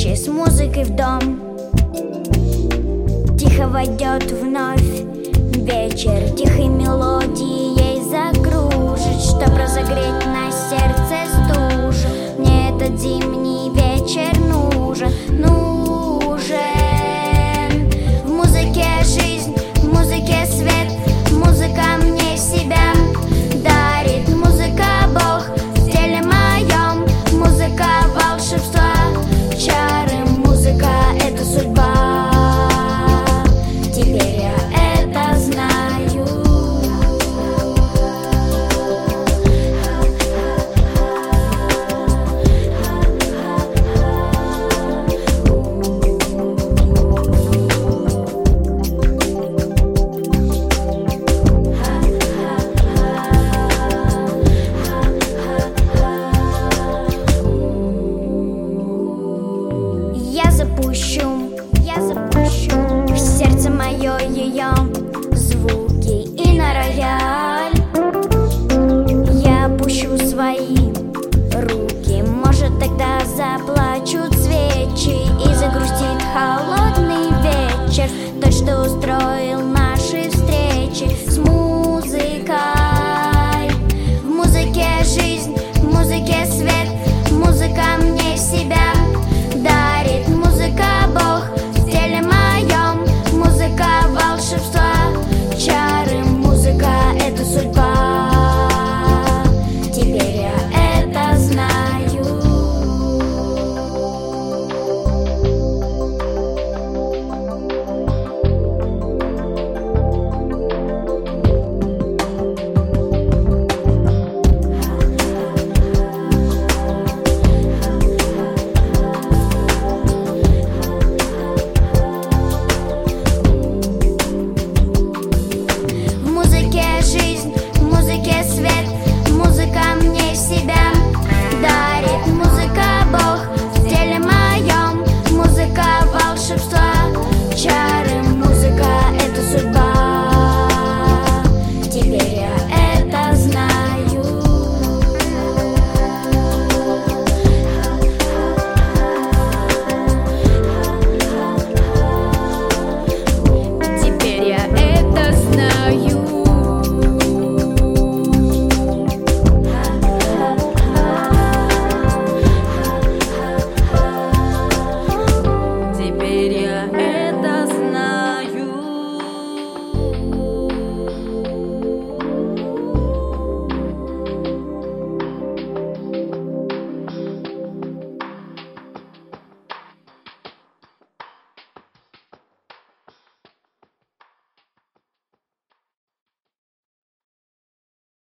встречи с музыкой в дом. Тихо войдет вновь вечер, тихой мелодией закружит, чтоб разогреть на сердце стужу. Мне этот зимний вечер нужен, нужен. В музыке жизнь, в музыке свет, музыка мне себя дарит. Музыка Бог в теле моем, музыка волшебства, чары. Музыка — это судьба, теперь я это знаю. Я запущу в сердце мое ее.